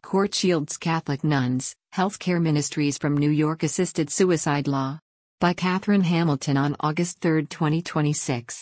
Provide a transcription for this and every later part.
Court shields Catholic nuns, healthcare ministries from New York assisted suicide law. By Catherine Hamilton on August 3, 2026.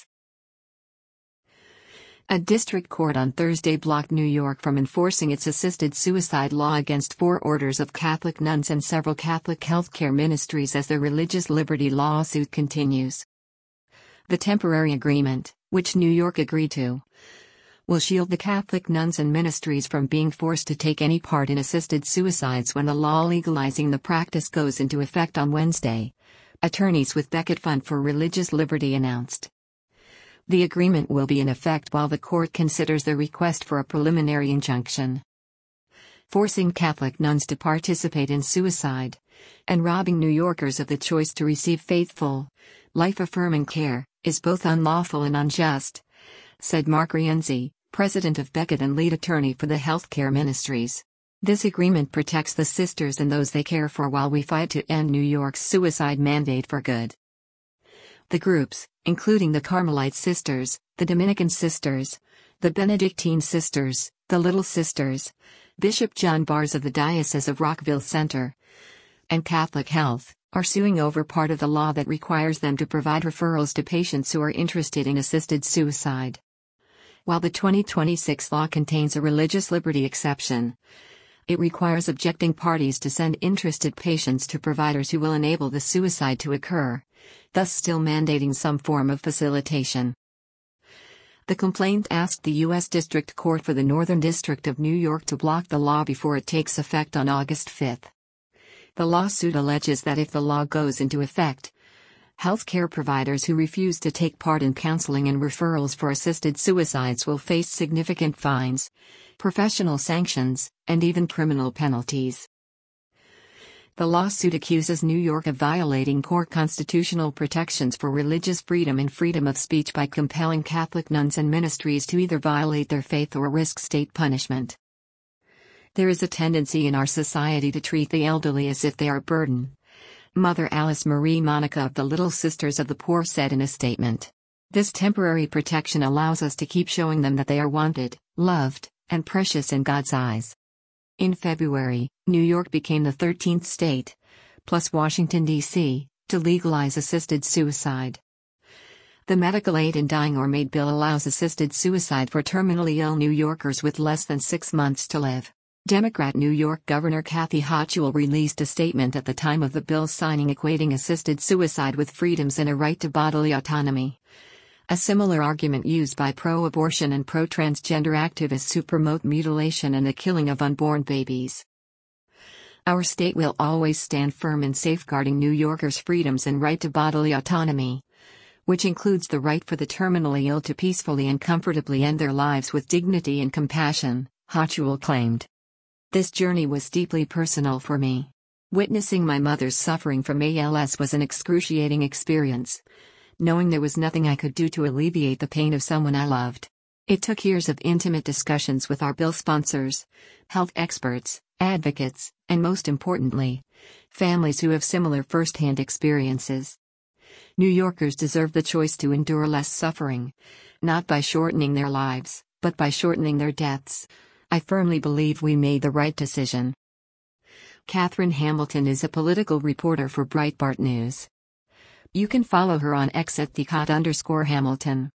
A district court on Thursday blocked New York from enforcing its assisted suicide law against 4 orders of Catholic nuns and several Catholic healthcare ministries as the religious liberty lawsuit continues. The temporary agreement, which New York agreed to, will shield the Catholic nuns and ministries from being forced to take any part in assisted suicides when the law legalizing the practice goes into effect on Wednesday, attorneys with Becket Fund for Religious Liberty announced. The agreement will be in effect while the court considers the request for a preliminary injunction. Forcing Catholic nuns to participate in suicide, and robbing New Yorkers of the choice to receive faithful, life-affirming care, is both unlawful and unjust, said Mark Rienzi, president of Becket and lead attorney for the healthcare ministries. This agreement protects the sisters and those they care for while we fight to end New York's suicide mandate for good. The groups, including the Carmelite Sisters, the Dominican Sisters, the Benedictine Sisters, the Little Sisters, Bishop John Bars of the Diocese of Rockville Center, and Catholic Health, are suing over part of the law that requires them to provide referrals to patients who are interested in assisted suicide. While the 2026 law contains a religious liberty exception, it requires objecting parties to send interested patients to providers who will enable the suicide to occur, thus still mandating some form of facilitation. The complaint asked the U.S. District Court for the Northern District of New York to block the law before it takes effect on August 5. The lawsuit alleges that if the law goes into effect, healthcare providers who refuse to take part in counseling and referrals for assisted suicides will face significant fines, professional sanctions, and even criminal penalties. The lawsuit accuses New York of violating core constitutional protections for religious freedom and freedom of speech by compelling Catholic nuns and ministries to either violate their faith or risk state punishment. There is a tendency in our society to treat the elderly as if they are a burden, Mother Alice Marie Monica of the Little Sisters of the Poor said in a statement. This temporary protection allows us to keep showing them that they are wanted, loved, and precious in God's eyes. In February, New York became the 13th state, plus Washington, D.C., to legalize assisted suicide. The Medical Aid in Dying or MAID bill allows assisted suicide for terminally ill New Yorkers with less than 6 months to live. Democrat New York Governor Kathy Hochul released a statement at the time of the bill's signing equating assisted suicide with freedoms and a right to bodily autonomy. A similar argument used by pro-abortion and pro-transgender activists who promote mutilation and the killing of unborn babies. Our state will always stand firm in safeguarding New Yorkers' freedoms and right to bodily autonomy, which includes the right for the terminally ill to peacefully and comfortably end their lives with dignity and compassion, Hochul claimed. This journey was deeply personal for me. Witnessing my mother's suffering from ALS was an excruciating experience, knowing there was nothing I could do to alleviate the pain of someone I loved. It took years of intimate discussions with our bill sponsors, health experts, advocates, and most importantly, families who have similar first-hand experiences. New Yorkers deserve the choice to endure less suffering, not by shortening their lives, but by shortening their deaths. I firmly believe we made the right decision. Catherine Hamilton is a political reporter for Breitbart News. You can follow her on X at @Hamilton.